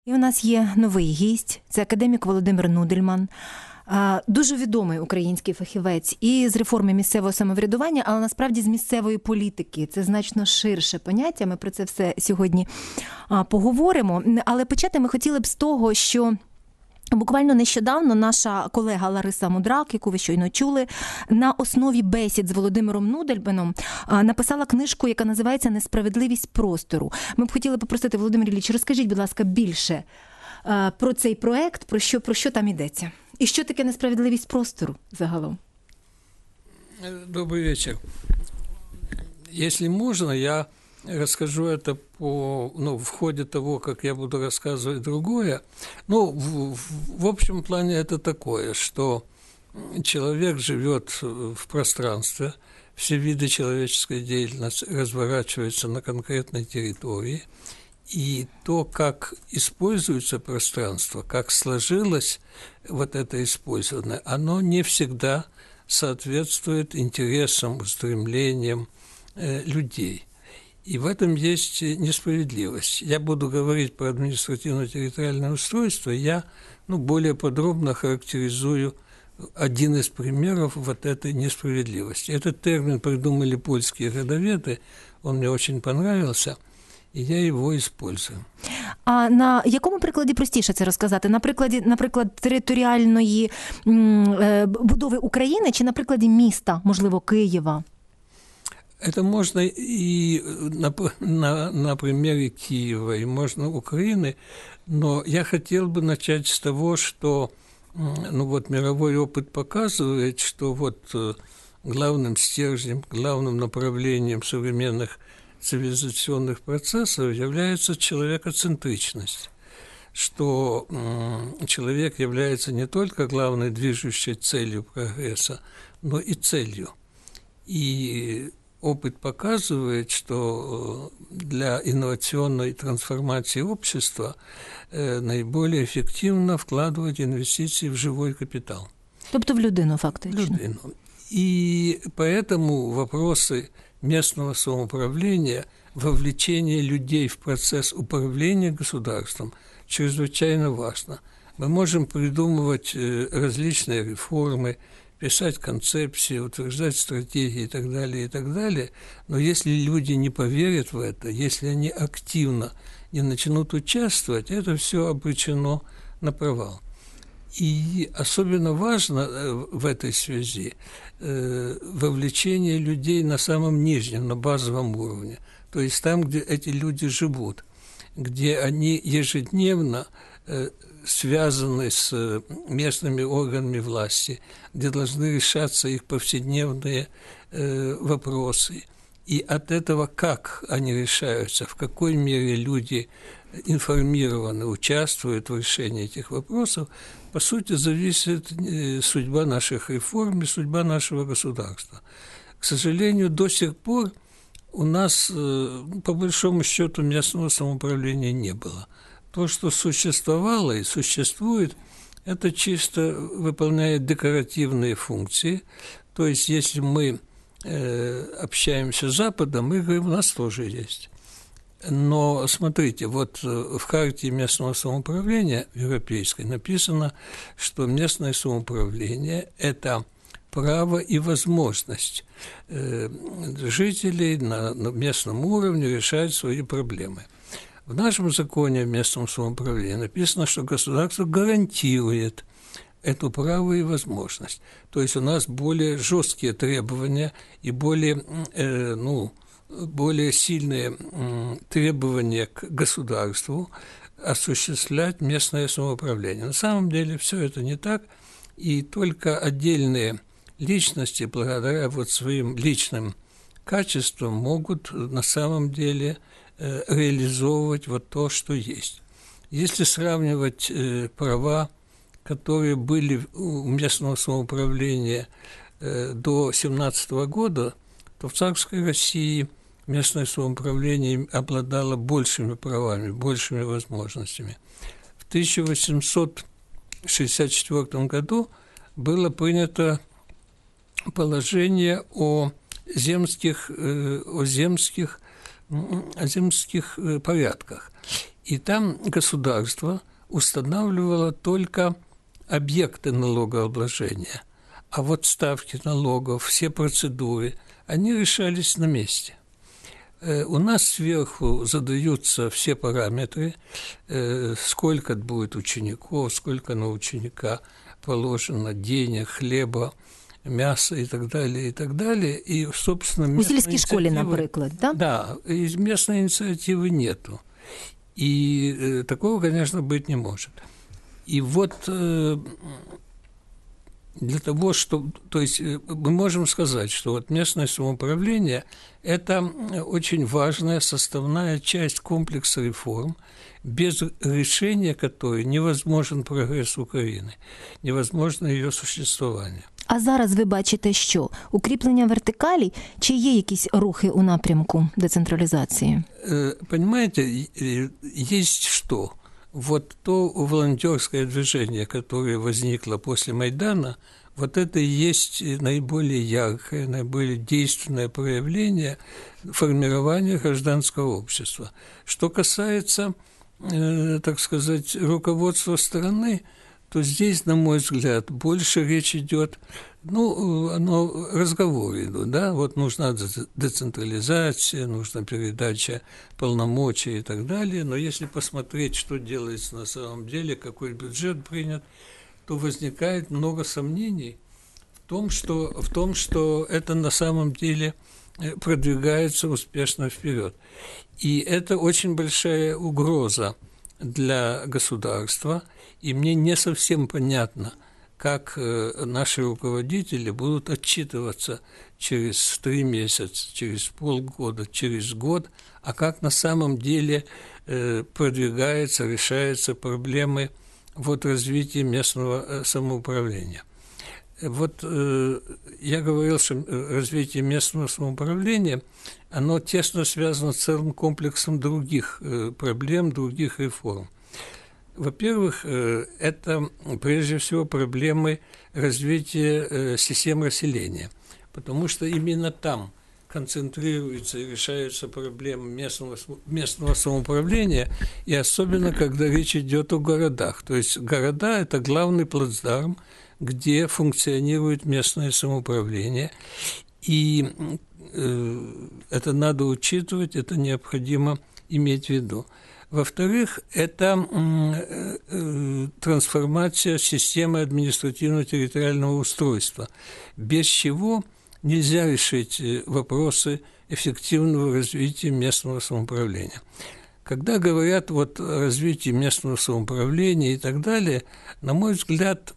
І у нас є новий гість, це академік Володимир Нудельман, дуже відомий український фахівець і з реформи місцевого самоврядування, але насправді з місцевої політики. Це значно ширше поняття, ми про це все сьогодні поговоримо. Але почати ми хотіли б з того, що буквально нещодавно наша колега Лариса Мудрак, яку ви щойно чули, на основі бесід з Володимиром Нудельманом написала книжку, яка називається «Несправедливість простору». Ми б хотіли попросити, Володимир Ілліч, розкажіть, будь ласка, більше про цей проект, про що там йдеться. І що таке несправедливість простору загалом? Добрый вечер. Если можно, я расскажу это в ходе того, как я буду рассказывать другое. В общем плане это такое, что человек живет в пространстве, все виды человеческой деятельности разворачиваются на конкретной территории, и то, как используется пространство, как сложилось вот это использование, оно не всегда соответствует интересам, устремлениям людей. И в этом есть несправедливость. Я буду говорить про административно-территориальное устройство, я более подробно характеризую один из примеров вот этой несправедливости. Этот термин придумали польские родоведы, он мне очень понравился, і я його использую. А на якому прикладі простіше це розказати? Наприклад, територіальної будови України чи на прикладі міста, можливо, Києва? Это можно и на примере Киева, и можно Украины, но я хотел бы начать с того, что мировой опыт показывает, что главным стержнем, главным направлением современных цивилизационных процессов является человекоцентричность, что человек является не только главной движущей целью прогресса, но и целью. И опыт показывает, что для инновационной трансформации общества наиболее эффективно вкладывать инвестиции в живой капитал. Тобто в людину, фактично. В людину. И поэтому вопросы местного самоуправления, вовлечение людей в процесс управления государством чрезвычайно важно. Мы можем придумывать различные реформы, писать концепции, утверждать стратегии и так далее, но если люди не поверят в это, если они активно не начнут участвовать, это все обречено на провал. И особенно важно в этой связи вовлечение людей на самом нижнем, на базовом уровне, то есть там, где эти люди живут, где они ежедневно связаны с местными органами власти, где должны решаться их повседневные вопросы. И от этого, как они решаются, в какой мере люди информированы, участвуют в решении этих вопросов, по сути, зависит судьба наших реформ и судьба нашего государства. К сожалению, до сих пор у нас, по большому счету, местного самоуправления не было. То, что существовало и существует, это чисто выполняет декоративные функции. То есть, если мы общаемся с Западом, мы говорим, у нас тоже есть. Но смотрите, в хартии местного самоуправления европейской написано, что местное самоуправление – это право и возможность жителей на местном уровне решать свои проблемы. В нашем законе о местном самоуправлении написано, что государство гарантирует эту право и возможность. То есть у нас более жесткие требования и более сильные требования к государству осуществлять местное самоуправление. На самом деле все это не так, и только отдельные личности, благодаря своим личным качествам, могут на самом деле реализовывать то, что есть. Если сравнивать права, которые были у местного самоуправления до 1917 года, то в царской России местное самоуправление обладало большими правами, большими возможностями. В 1864 году было принято положение о земских порядках. И там государство устанавливало только объекты налогообложения, а вот ставки налогов, все процедуры, они решались на месте. У нас сверху задаются все параметры, сколько будет учеников, сколько на ученика положено денег, хлеба, мяса и так далее, и так далее. И, собственно, у сільській школі, наприклад, да? Да, и местной инициативы нету. И такого, конечно, быть не может. И вот для того, чтобы... То есть мы можем сказать, что вот местное самоуправление – это очень важная составная часть комплекса реформ, без решения которой невозможен прогресс Украины, невозможно ее существование. А зараз ви бачите що? Укріплення вертикалі чи є якісь рухи у напрямку децентралізації? Понимаете, есть что? Вот то волонтерское движение, которое возникло после Майдана, вот это и есть наиболее яркое, наиболее действенное проявление формирования гражданского общества. Что касается, так сказать, руководства страны, то здесь, на мой взгляд, больше речь идет, разговоры идут, да, вот нужна децентрализация, нужна передача полномочий и так далее, но если посмотреть, что делается на самом деле, какой бюджет принят, то возникает много сомнений в том, что это на самом деле продвигается успешно вперед. И это очень большая угроза для государства, и мне не совсем понятно, как наши руководители будут отчитываться через 3 месяца, через полгода, через год, а как на самом деле продвигаются, решаются проблемы развития местного самоуправления. Вот я говорил, что развитие местного самоуправления, оно тесно связано с целым комплексом других проблем, других реформ. Во-первых, это прежде всего проблемы развития систем расселения, потому что именно там концентрируются и решаются проблемы местного самоуправления, и особенно, когда речь идет о городах. То есть города – это главный плацдарм, где функционирует местное самоуправление, и это надо учитывать, это необходимо иметь в виду. Во-вторых, это трансформация системы административно-территориального устройства, без чего нельзя решить вопросы эффективного развития местного самоуправления. Когда говорят о развитии местного самоуправления и так далее, на мой взгляд,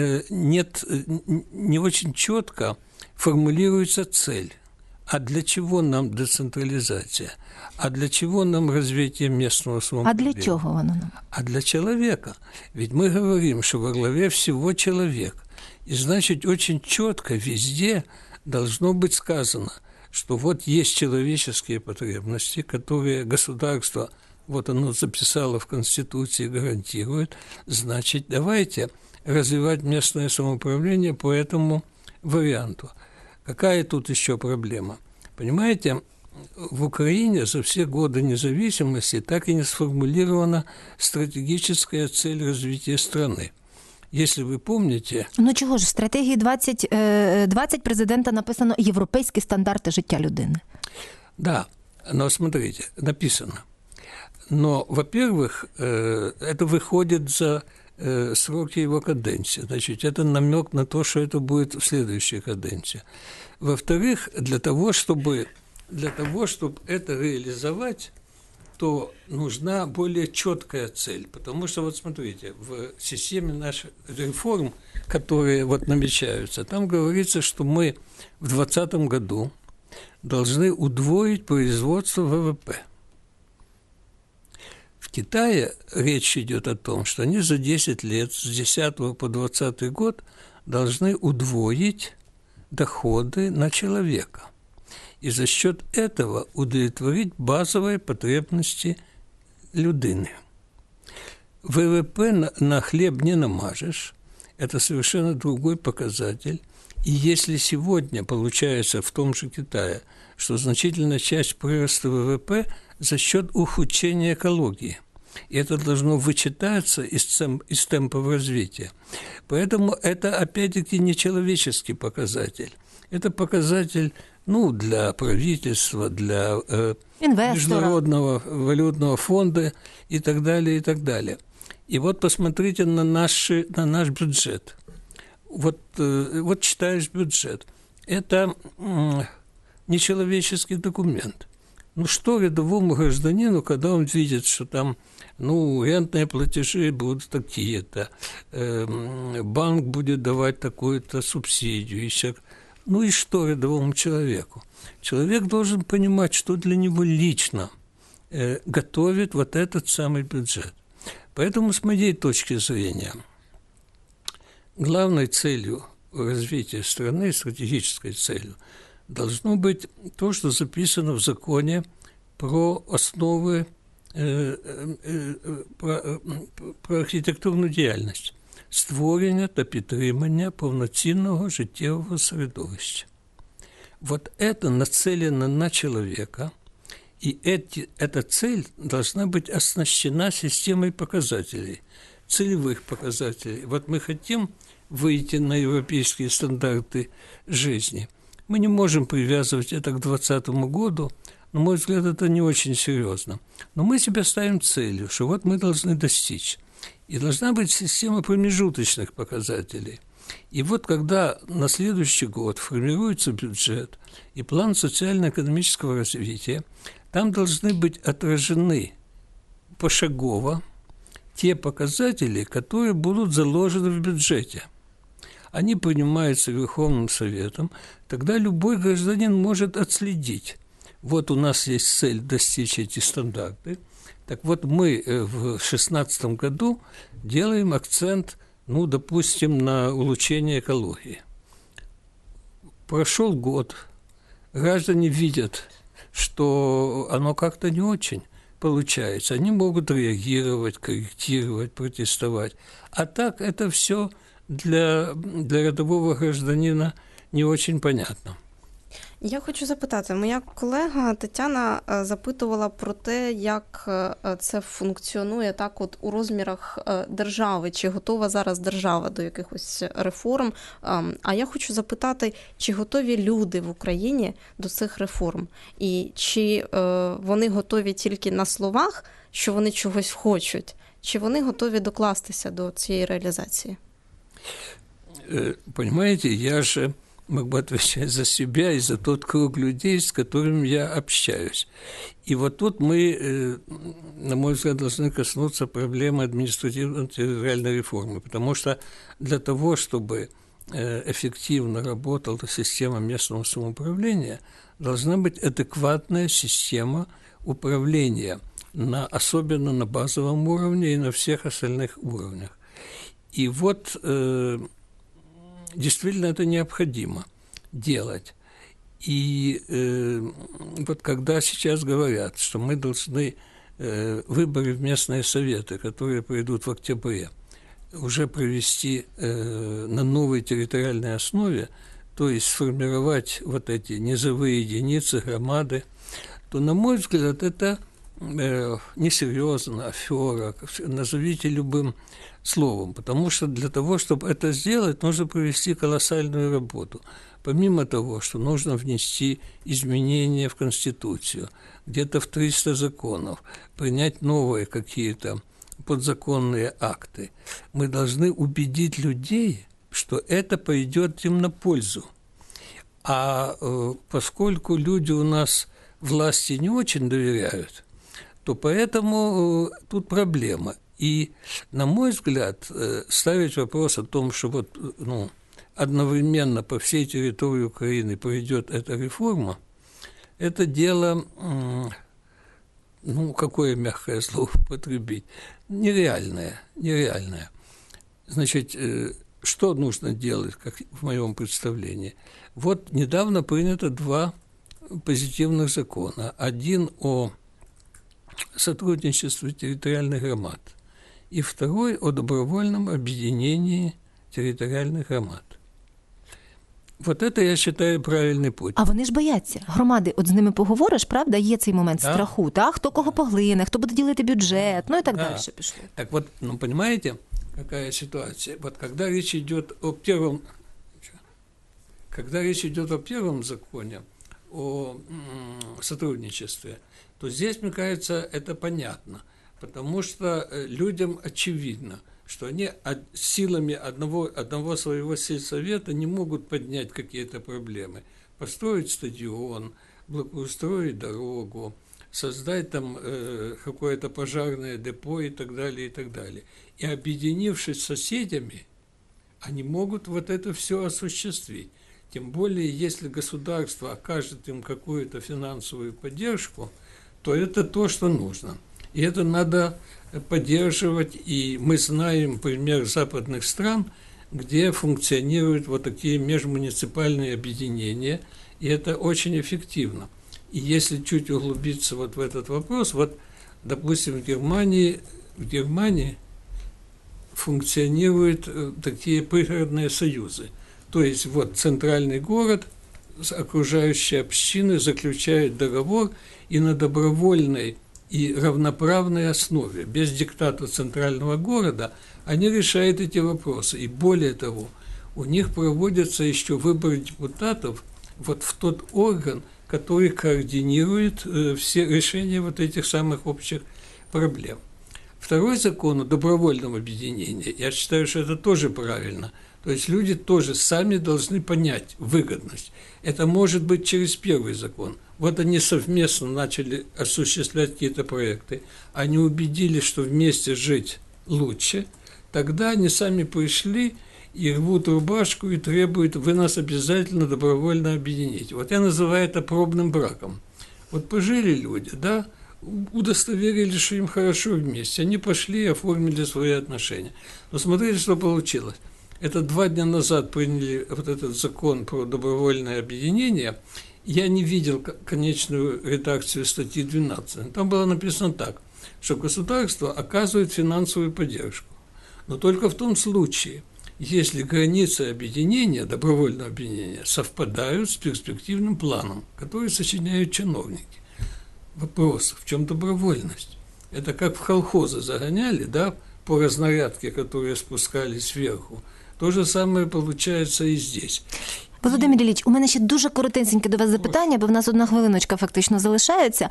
не очень четко формулируется цель. А для чего нам децентрализация? А для чего нам развитие местного самоуправления? А для чего оно нам? А для человека. Ведь мы говорим, что во главе всего человек. И значит, очень четко везде должно быть сказано, что есть человеческие потребности, которые государство, оно записало в Конституции, гарантирует. Значит, давайте развивать местное самоуправление по этому варианту. Какая тут еще проблема? Понимаете, в Украине за все годы независимости так и не сформулирована стратегическая цель развития страны. Если вы помните... Чого ж, в стратегії 2020 президента написано «Європейські стандарти життя людини». Да, но смотрите, написано. Но, во-первых, это выходит за сроки его каденции. Значит, это намек на то, что это будет в следующей каденции. Во-вторых, для того, чтобы это реализовать, то нужна более четкая цель. Потому что, смотрите, в системе наших реформ, которые намечаются, там говорится, что мы в 2020 году должны удвоить производство ВВП. В Китае речь идет о том, что они за 10 лет, с 10 по 20 год, должны удвоить доходы на человека. И за счет этого удовлетворить базовые потребности людини. ВВП на хлеб не намажешь. Это совершенно другой показатель. И если сегодня получается в том же Китае, что значительная часть прироста ВВП за счет ухудшения экологии, И это должно вычитаться из темпов развития. Поэтому это, опять-таки, не человеческий показатель. Это показатель, для правительства, для Международного валютного фонда и так далее, и так далее. И вот посмотрите на наш бюджет. Вот читаешь бюджет. Это нечеловеческий документ. Что рядовому гражданину, когда он видит, что там, рентные платежи будут такие-то, банк будет давать такую-то субсидию, еще. И что рядовому человеку? Человек должен понимать, что для него лично готовит вот этот самый бюджет. Поэтому, с моей точки зрения, главной целью развития страны, стратегической целью, должно быть то, что записано в законе про основы, про архітектурну діяльність. Створення та підтримання повноцінного життєвого середовища. Вот это нацелено на человека, и эта цель должна быть оснащена системой показателей, целевых показателей. Вот мы хотим выйти на европейские стандарты жизни. Мы не можем привязывать это к 2020 году, на мой взгляд, это не очень серьезно. Но мы себе ставим целью, что вот мы должны достичь. И должна быть система промежуточных показателей. И вот когда на следующий год формируется бюджет и план социально-экономического развития, там должны быть отражены пошагово те показатели, которые будут заложены в бюджете. Они принимаются Верховным Советом, тогда любой гражданин может отследить. Вот у нас есть цель достичь эти стандарты. Так вот, мы в 2016 году делаем акцент, допустим, на улучшение экологии. Прошел год, граждане видят, что оно как-то не очень получается. Они могут реагировать, корректировать, протестовать. А так это все для рядового гражданина не очень понятно. Я хочу запитати, моя колега Тетяна запитувала про те, як це функціонує так от у розмірах держави, чи готова зараз держава до якихось реформ. А я хочу запитати, чи готові люди в Україні до цих реформ? І чи вони готові тільки на словах, що вони чогось хочуть, чи вони готові докластися до цієї реалізації? Понимаете, я же могу отвечать за себя и за тот круг людей, с которыми я общаюсь. И вот тут мы, на мой взгляд, должны коснуться проблемы административно-территориальной реформы, потому что для того, чтобы эффективно работала система местного самоуправления, должна быть адекватная система управления, особенно на базовом уровне и на всех остальных уровнях. И вот действительно это необходимо делать. И вот когда сейчас говорят, что мы должны выборы в местные советы, которые пройдут в октябре, уже провести на новой территориальной основе, то есть сформировать вот эти низовые единицы, громады, то, на мой взгляд, это несерьезно, афера, назовите любым словом, потому что для того, чтобы это сделать, нужно провести колоссальную работу. Помимо того, что нужно внести изменения в Конституцию, где-то в 300 законов, принять новые какие-то подзаконные акты, мы должны убедить людей, что это пойдет им на пользу. А поскольку люди у нас власти не очень доверяют, то поэтому тут проблема. И, на мой взгляд, ставить вопрос о том, что вот, одновременно по всей территории Украины пройдет эта реформа, это дело, какое мягкое слово употребить, нереальное. Значит, что нужно делать, как в моем представлении? Вот недавно принято 2 позитивных закона. Один о сотрудничестве территориальных громад, и второй о добровольном объединении территориальных громад. Вот это, я считаю, правильный путь. А вони ж бояться. Громади, от з ними поговориш, правда, є цей момент Да. страху, так? Хто кого поглине, хто буде ділити бюджет, ну і так Да. далі пішло. Так вот, ну, понимаете, какая ситуация? Вот когда речь идет о первом... Когда речь идет о первом законе, о сотрудничестве, то здесь, мне кажется, это понятно, потому что людям очевидно, что они силами одного своего сельсовета не могут поднять какие-то проблемы. Построить стадион, благоустроить дорогу, создать там какое-то пожарное депо и так далее, и так далее. И объединившись с соседями, они могут вот это все осуществить. Тем более, если государство окажет им какую-то финансовую поддержку, то это то, что нужно. И это надо поддерживать. И мы знаем пример западных стран, где функционируют вот такие межмуниципальные объединения, и это очень эффективно. И если чуть углубиться вот в этот вопрос, вот, допустим, в Германии функционируют такие пригородные союзы. То есть вот центральный город с окружающей общиной заключает договор, и на добровольной и равноправной основе, без диктата центрального города, они решают эти вопросы. И более того, у них проводятся еще выборы депутатов вот в тот орган, который координирует все решения вот этих самых общих проблем. Второй закон о добровольном объединении, я считаю, что это тоже правильно. То есть люди тоже сами должны понять выгодность. Это может быть через первый закон. Вот они совместно начали осуществлять какие-то проекты, они убедились, что вместе жить лучше, тогда они сами пришли и рвут рубашку и требуют: вы нас обязательно добровольно объедините. Вот я называю это пробным браком. Вот пожили люди, да, удостоверились, что им хорошо вместе, они пошли и оформили свои отношения. Но смотрите, что получилось. Это 2 дня назад приняли вот этот закон про добровольное объединение. Я не видел конечную редакцию статьи 12. Там было написано так, что государство оказывает финансовую поддержку, но только в том случае, если границы объединения, добровольного объединения, совпадают с перспективным планом, который сочиняют чиновники. Вопрос: в чем добровольность? Это как в колхозы загоняли, да, по разнарядке, которые спускались сверху. То же самое получается и здесь. Володимир Ілліч, у мене ще дуже коротеньке до вас запитання, бо в нас 1 хвилиночка фактично залишається.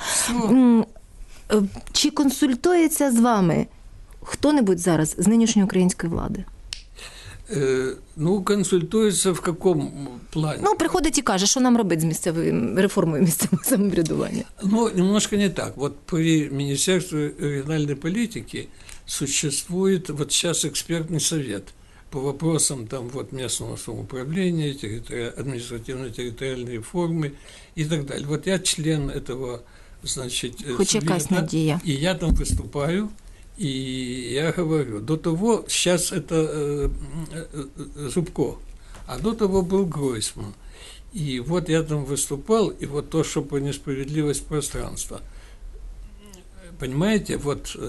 Чи консультується з вами хто-небудь зараз з нинішньої української влади? Ну, консультуется в каком плане? Ну, приходить і каже, що нам робити з місцевою реформою місцевого самоврядування. Ну, немножко не так. Вот при Министерстве региональной политики существует вот сейчас экспертный совет по вопросам там вот местного самоуправления, административно-территориальной реформы и так далее. Вот я член этого, значит, совета, и я там выступаю, и я говорю, до того, сейчас это Зубко, а до того был Гройсман. И вот я там выступал, и вот то, что про несправедливость пространства. Понимаете, вот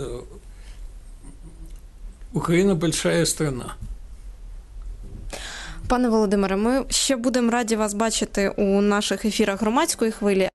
Украина большая страна. Пане Володимире, ми ще будемо раді вас бачити у наших ефірах Громадської хвилі.